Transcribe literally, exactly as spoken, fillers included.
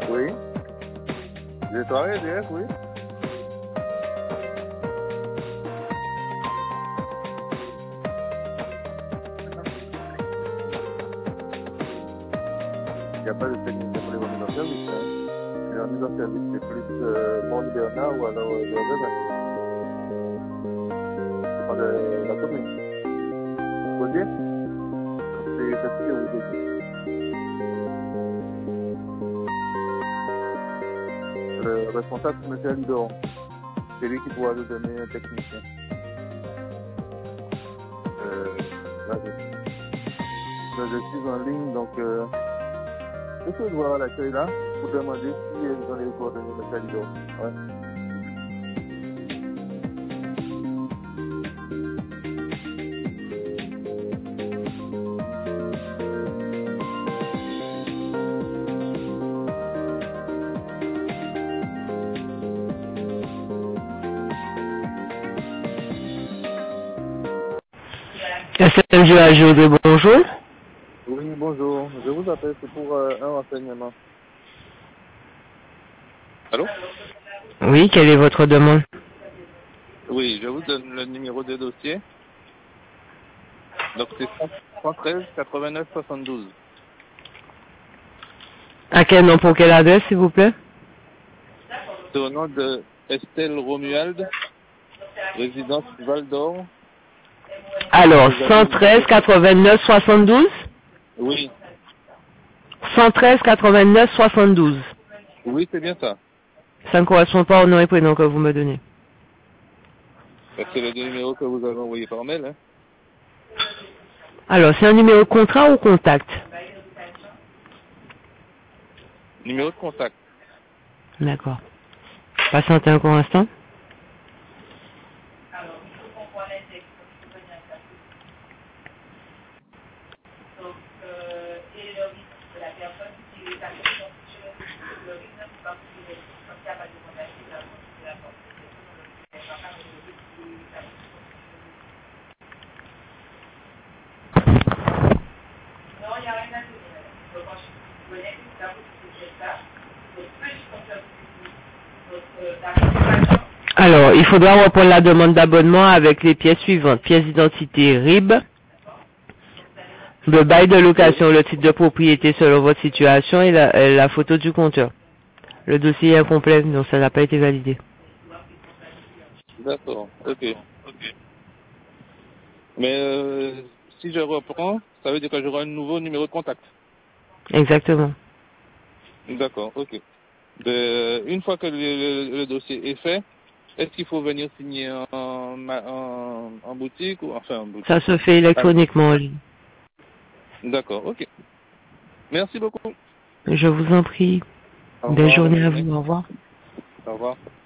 Oui. J'ai travaillé direct, oui. Il n'y a pas de technicien pour les remises en service. Hein. Les remises en service, c'est plus euh, Mont Bernard ou alors euh, Jordan. C'est pas de la commune. Vous voyez? C'est c'est ce que vous dites. Le responsable, c'est M. Alidor. C'est lui qui pourra nous donner un technicien. Euh, là, je, là, je suis en ligne, donc euh, je peux voir l'accueil là pour demander si ils ont les coordonnées de M. Alidor. Ouais. S M G A G O D, bonjour. Oui, bonjour. Je vous appelle, c'est pour euh, un renseignement. Allô? Oui, quelle est votre demande? Oui, je vous donne le numéro de dossier. Donc c'est cent treize quatre-vingt-neuf soixante-douze. À quel nom, pour quelle adresse, s'il vous plaît? C'est au nom de Estelle Romuald, résidence Val d'Or. Alors, cent treize quatre-vingt-neuf soixante-douze? Oui, cent treize quatre-vingt-neuf soixante-douze. oui, c'est bien ça. Ça ne correspond pas au nom et prénom que vous me donnez. C'est le numéro que vous avez envoyé par mail. Hein. Alors, c'est un numéro de contrat ou contact? Numéro de contact. D'accord. Patientez un court instant. Alors, il faudra reprendre la demande d'abonnement avec les pièces suivantes. Pièce d'identité R I B, le bail de Oui. location, le titre de propriété selon votre situation et la, et la photo du compteur. Le dossier est incomplet, donc ça n'a pas été validé. D'accord, ok. Mais euh, si je reprends, ça veut dire que j'aurai un nouveau numéro de contact. Exactement. D'accord, ok. De, une fois que le, le- le dossier est fait, est-ce qu'il faut venir signer en, en, en boutique ou enfin en Ça boutique? se fait Ah, électroniquement en ligne. d'accord, ok. Merci beaucoup. Je vous en prie. Au Belle revoir, bonne journée à journée. vous. Au revoir. Au revoir.